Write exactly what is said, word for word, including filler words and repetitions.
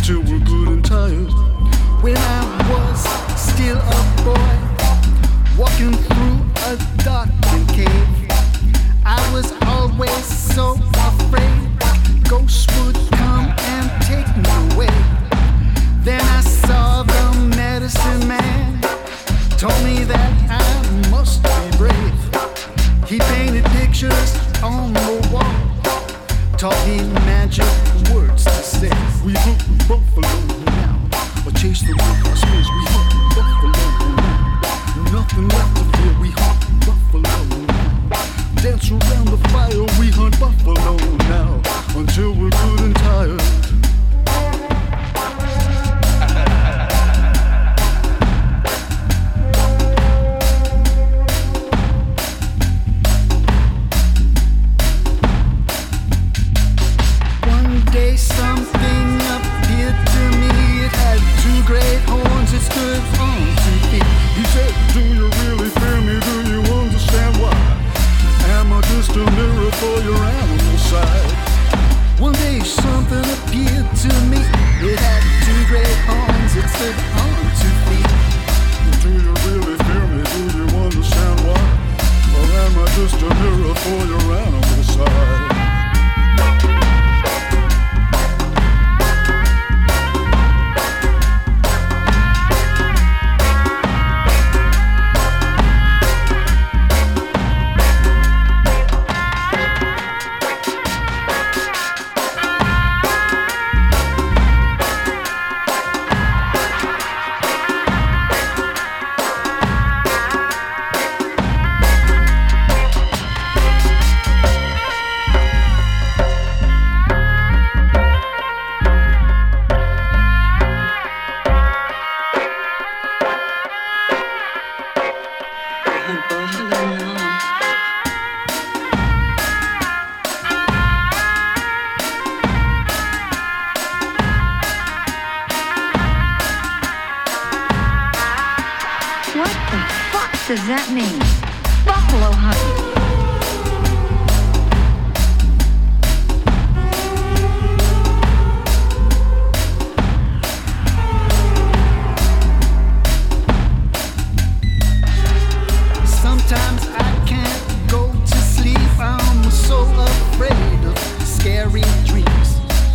until we're good and tired. When I was still a boy, walking through a darkened cave, I was always so afraid ghosts would come and take me away. Then I saw the medicine man, told me that I must be brave. He painted pictures on the wall, taught me magic words to say. We hunt buffalo now, or chase the wild horses. We hunt buffalo now, nothing left to fear. We hunt buffalo now, dance around the fire. We hunt buffalo now, until we're good and tired. Something appeared to me. It had two great horns, it stood on two feet. He said, do you really fear me? Do you understand why? Am I just a mirror for your animal side? One day something appeared to me. It had two great horns, it stood on two feet. Do you really fear me? Do you understand why? Or am I just a mirror for your animal side? What the fuck does that mean? Buffalo hunting.